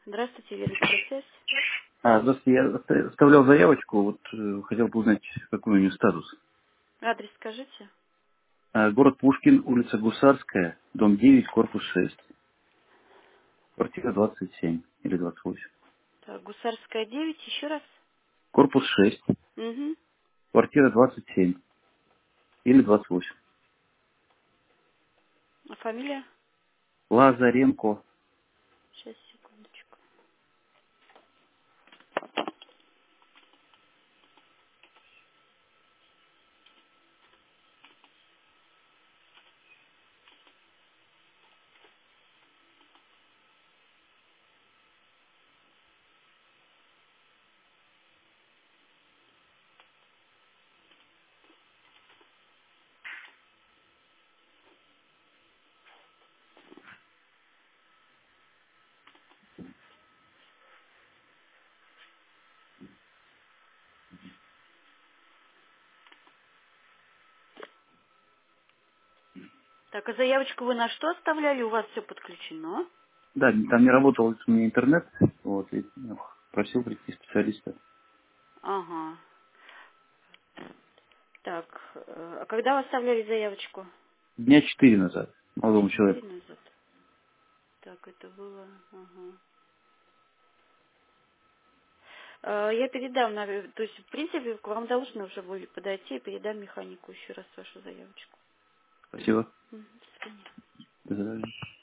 Здравствуйте, Великая. Здравствуйте, я оставлял заявочку, вот хотел бы узнать, какой у нее статус. Адрес скажите. Город Пушкин, улица Гусарская, дом 9, корпус 6, квартира 27 или 28. Так, Гусарская 9, еще раз. Корпус 6, Угу. квартира 27 или 28. А фамилия? Лазаренко. Сейчас, секундочку. Так, а заявочку вы на что оставляли? У вас все подключено? Да, там не работал у меня интернет, вот, и просил прийти специалиста. Ага. Так, а когда вы оставляли заявочку? Дня 4 назад, молодому 4 человеку. назад. Так, это было... Ага. Я передам, то есть, в принципе, к вам должны уже были подойти, я передам механику еще раз вашу заявочку. Спасибо. Мгм, до свидания. До свидания.